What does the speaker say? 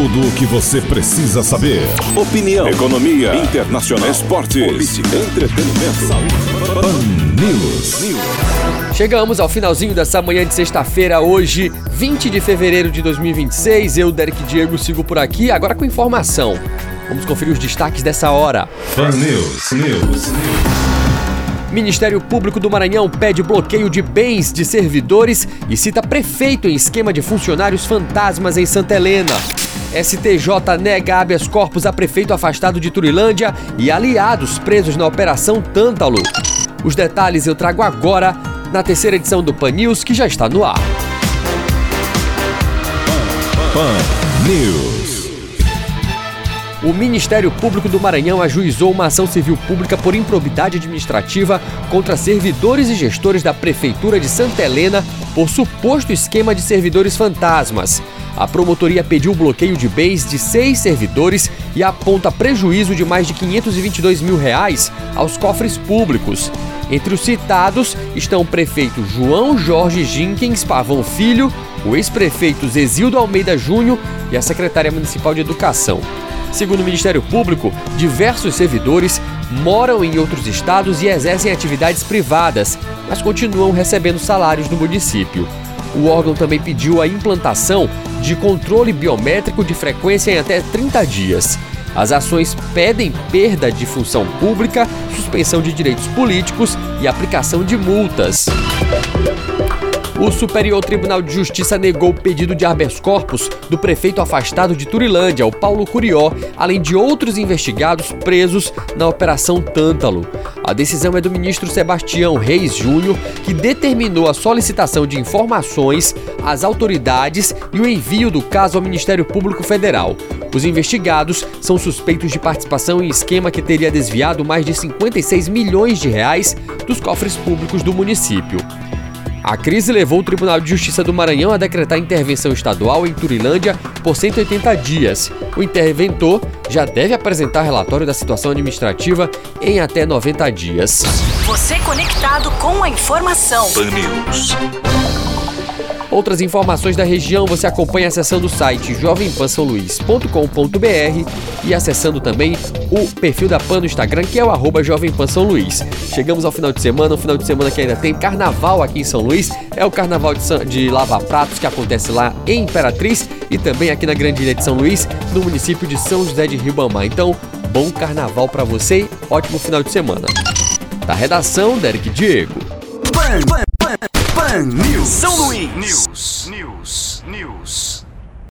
Tudo o que você precisa saber. Opinião, economia, internacional, esportes, política, entretenimento, saúde. Pan News. Chegamos ao finalzinho dessa manhã de sexta-feira, hoje, 20 de fevereiro de 2026. Eu, Derek Diego, sigo por aqui, agora com informação. Vamos conferir os destaques dessa hora. Pan News. Ministério Público do Maranhão pede bloqueio de bens de servidores e cita prefeito em esquema de funcionários fantasmas em Santa Helena. STJ nega habeas corpus a prefeito afastado de Turilândia e aliados presos na Operação Tântalo. Os detalhes eu trago agora na terceira edição do Pan News, que já está no ar. Pan News. O Ministério Público do Maranhão ajuizou uma ação civil pública por improbidade administrativa contra servidores e gestores da Prefeitura de Santa Helena por suposto esquema de servidores fantasmas. A promotoria pediu o bloqueio de bens de 6 servidores e aponta prejuízo de mais de R$522 mil aos cofres públicos. Entre os citados estão o prefeito João Jorge Jenkins Pavão Filho, o ex-prefeito Zezildo Almeida Júnior e a secretária municipal de Educação. Segundo o Ministério Público, diversos servidores moram em outros estados e exercem atividades privadas, mas continuam recebendo salários no município. O órgão também pediu a implantação de controle biométrico de frequência em até 30 dias. As ações pedem perda de função pública, suspensão de direitos políticos e aplicação de multas. O Superior Tribunal de Justiça negou o pedido de habeas corpus do prefeito afastado de Turilândia, o Paulo Curió, além de outros investigados presos na Operação Tântalo. A decisão é do ministro Sebastião Reis Júnior, que determinou a solicitação de informações às autoridades e o envio do caso ao Ministério Público Federal. Os investigados são suspeitos de participação em esquema que teria desviado mais de R$56 milhões dos cofres públicos do município. A crise levou o Tribunal de Justiça do Maranhão a decretar intervenção estadual em Turilândia por 180 dias. O interventor já deve apresentar relatório da situação administrativa em até 90 dias. Você conectado com a informação. Pan News. Outras informações da região você acompanha acessando o site jovempansaoluís.com.br e acessando também o perfil da Pan no Instagram, que é o @jovempansaoluís. Chegamos ao final de semana, um final de semana que ainda tem carnaval aqui em São Luís, é o carnaval de Lava Pratos, que acontece lá em Imperatriz e também aqui na Grande Ilha de São Luís, no município de São José de Ribamar. Então, bom carnaval pra você e ótimo final de semana. Da redação, Derek Diego. Pan News. São Luís. News.